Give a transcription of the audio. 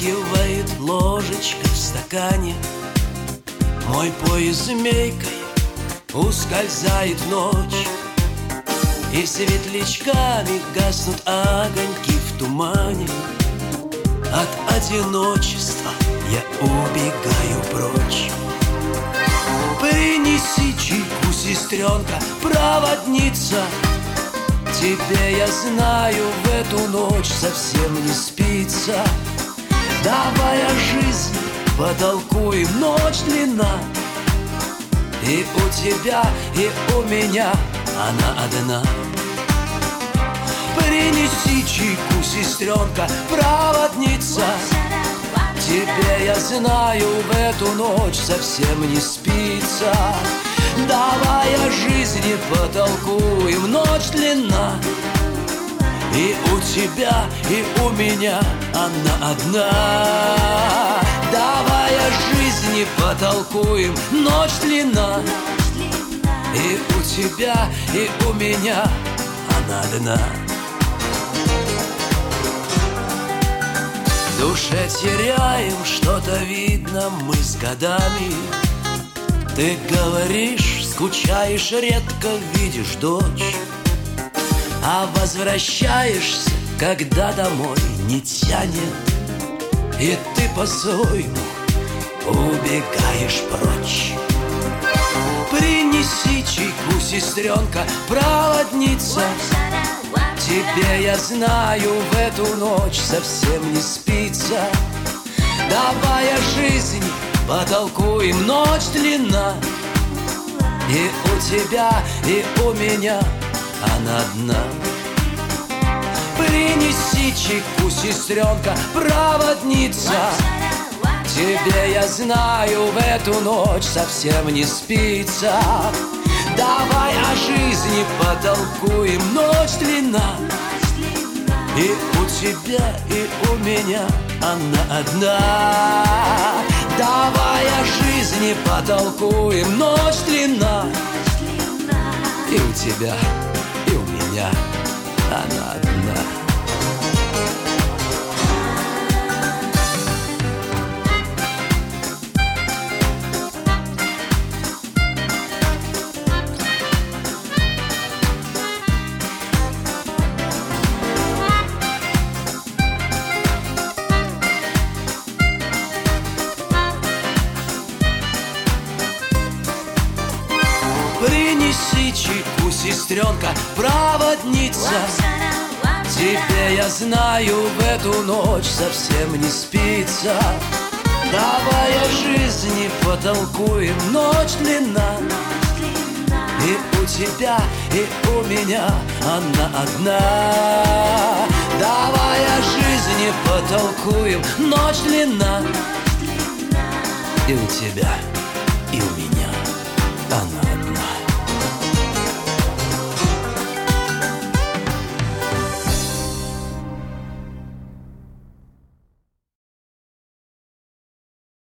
Подрагивает ложечка в стакане, мой пояс змейкой ускользает в ночь, и светлячками гаснут огоньки в тумане. От одиночества я убегаю прочь. Принеси чайку, сестренка, проводница. Тебе, я знаю, в эту ночь совсем не спится. Давай о жизни потолкуем, ночь длинна, и у тебя, и у меня она одна. Принеси чайку, сестренка, проводница. Тебе, я знаю, в эту ночь совсем не спится. Давай о жизни потолкуем, ночь длинна, и у тебя, и у меня она одна. Давай о жизни потолкуем, ночь длинна, и у тебя, и у меня она одна. В душе теряем что-то, видно, мы с годами. Ты говоришь, скучаешь, редко видишь дочь, а возвращаешься, когда домой не тянет, и ты по-своему убегаешь прочь. Принеси чайку, сестренка, проводница. Тебе, я знаю, в эту ночь совсем не спится. Давай о жизни потолкуем, ночь длинна, и у тебя, и у меня она одна. Принеси чайку, сестренка, проводница. Тебе, я знаю, в эту ночь совсем не спится. Давай о жизни потолкуем, ночь длинна, и у тебя, и у меня она одна. Давай о жизни потолкуем, ночь длинна, и у тебя, и у меня она одна. Принеси чайку, сестренка, проводница. Тебе, я знаю, в эту ночь совсем не спится. Давай о жизни потолкуем, ночь длинна, и у тебя, и у меня она одна. Давай о жизни потолкуем, ночь длинна, и у тебя, и у меня